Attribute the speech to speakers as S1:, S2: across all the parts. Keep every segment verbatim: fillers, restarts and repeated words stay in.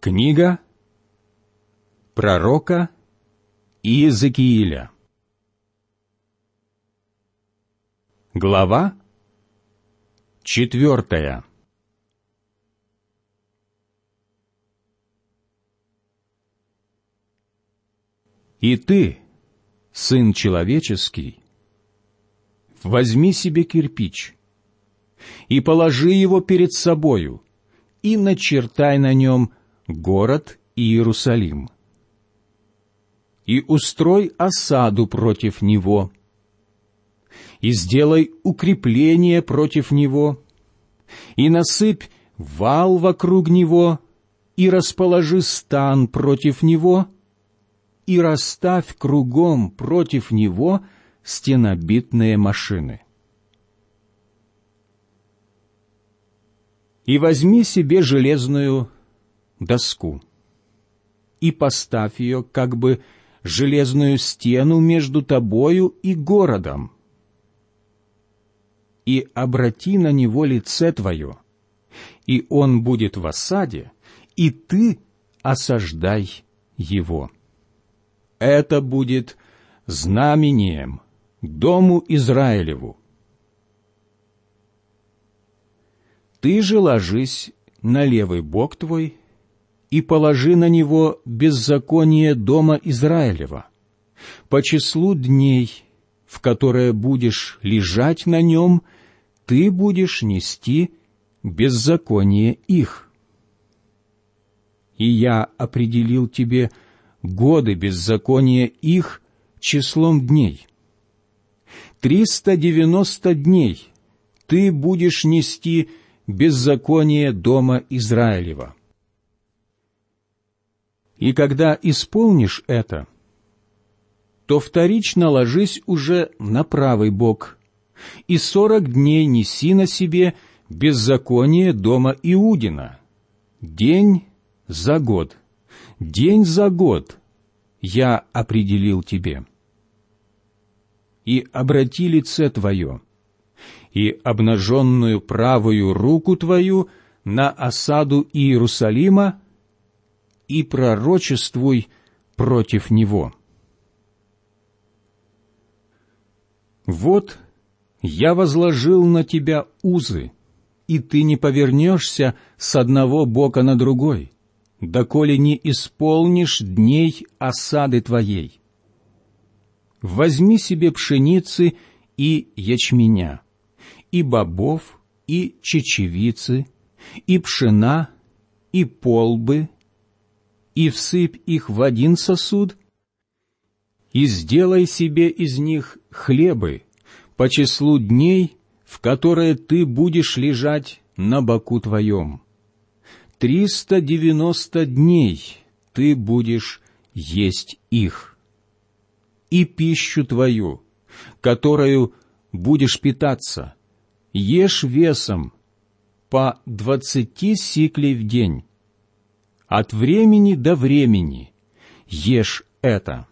S1: Книга пророка Иезекииля. Глава четвертая. И ты, сын человеческий, возьми себе кирпич и положи его перед собою, и начертай на нем город Иерусалим. И устрой осаду против него, и сделай укрепление против него, и насыпь вал вокруг него, и расположи стан против него, и расставь кругом против него стенобитные машины. И возьми себе железную доску, и поставь ее, как бы железную стену между тобою и городом, и обрати на него лице твое, и он будет в осаде, и ты осаждай его. Это будет знамением дому Израилеву. Ты же ложись на левый бок твой и положи на него беззаконие дома Израилева, по числу дней, в которые будешь лежать на нем, ты будешь нести беззаконие их. И я определил тебе годы беззакония их числом дней. Триста девяносто дней ты будешь нести беззаконие дома Израилева. И когда исполнишь это, то вторично ложись уже на правый бок, и сорок дней неси на себе беззаконие дома Иудина, день за год, день за год я определил тебе. И обрати лице твое, и обнаженную правую руку твою на осаду Иерусалима, и пророчествуй против него. Вот я возложил на тебя узы, и ты не повернешься с одного бока на другой, доколе не исполнишь дней осады твоей. Возьми себе пшеницы и ячменя, и бобов, и чечевицы, и пшена, и полбы, и всыпь их в один сосуд, и сделай себе из них хлебы по числу дней, в которые ты будешь лежать на боку твоем. Триста девяносто дней ты будешь есть их. И пищу твою, которую будешь питаться, ешь весом по двадцати сиклей в день. От времени до времени ешь это.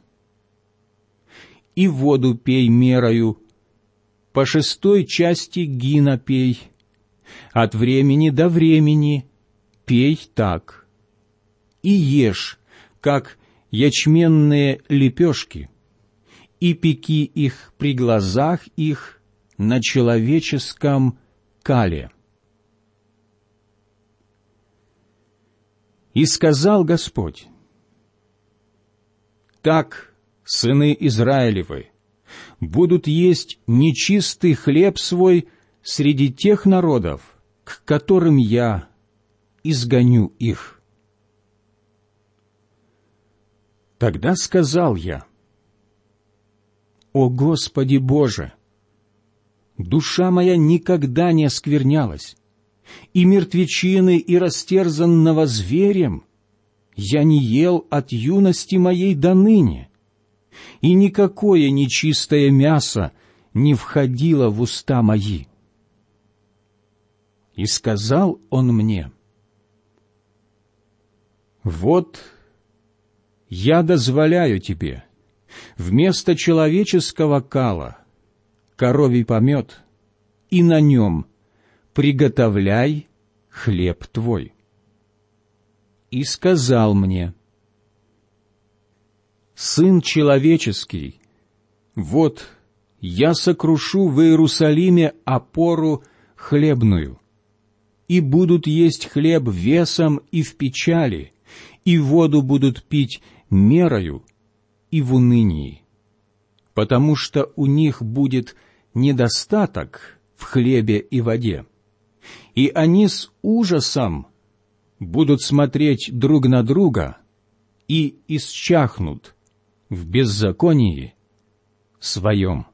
S1: И воду пей мерою, по шестой части гина пей. От времени до времени пей так. И ешь, как ячменные лепешки, и пеки их при глазах их на человеческом кале. И сказал Господь: так сыны Израилевы будут есть нечистый хлеб свой среди тех народов, к которым я изгоню их. Тогда сказал я: о Господи Боже, душа моя никогда не осквернялась, и мертвечины и растерзанного зверем я не ел от юности моей до ныне, и никакое нечистое мясо не входило в уста мои. И сказал он мне: вот я дозволяю тебе вместо человеческого кала коровий помет, и на нем приготовляй хлеб твой. и сказал мне: «Сын человеческий, вот я сокрушу в Иерусалиме опору хлебную, и будут есть хлеб весом и в печали, и воду будут пить мерою и в унынии, потому что у них будет недостаток в хлебе и воде, и они с ужасом будут смотреть друг на друга и исчахнут в беззаконии своем».